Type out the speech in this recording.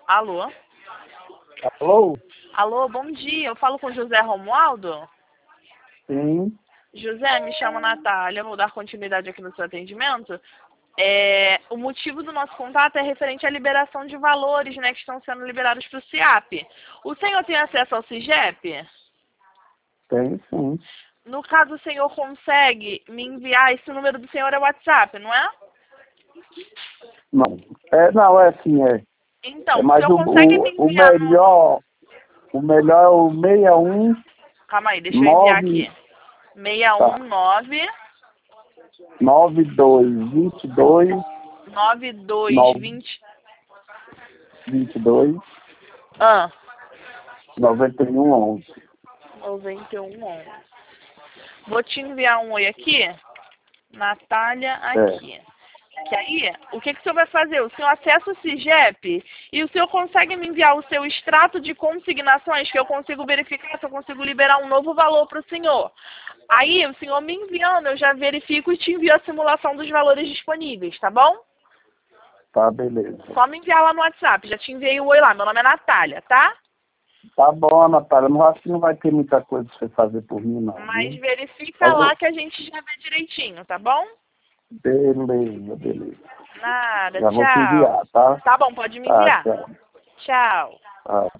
Alô? Alô? Alô, bom dia. Eu falo com José Romualdo? Sim. José, me chamo Natália. Vou dar continuidade aqui no seu atendimento. O motivo do nosso contato é referente à liberação de valores, né, que estão sendo liberados para o CIAP. O senhor tem acesso ao CIGEP? Tem sim. No caso, o senhor consegue me enviar, esse número do senhor é WhatsApp, não é? Não. Não, é sim, é. Então, o Mas senhor consegue me o enviar no... melhor é o 61 Calma aí, deixa eu enviar 9, aqui. tá, 619 9222 9220 22 ah, 9111. 9111. Vou te enviar um oi aqui, Natália É. aqui. Que aí, o que o senhor vai fazer? O senhor acessa o CIGEP e o senhor consegue me enviar o seu extrato de consignações que eu consigo verificar se eu consigo liberar um novo valor para o senhor. Aí, o senhor me enviando, eu já verifico e te envio a simulação dos valores disponíveis, tá bom? Tá, beleza. Só me enviar lá no WhatsApp. Já te enviei o oi lá. Meu nome é Natália, tá? Tá bom, Natália. Não acho que não vai ter muita coisa pra você fazer por mim, não, Mas viu? verifica Eu lá vou... que a gente já vê direitinho, tá bom? Beleza. Nada, Já vou te tchau. enviar, tá? Tá bom, pode me Tá, enviar. tchau. Tchau. Tá.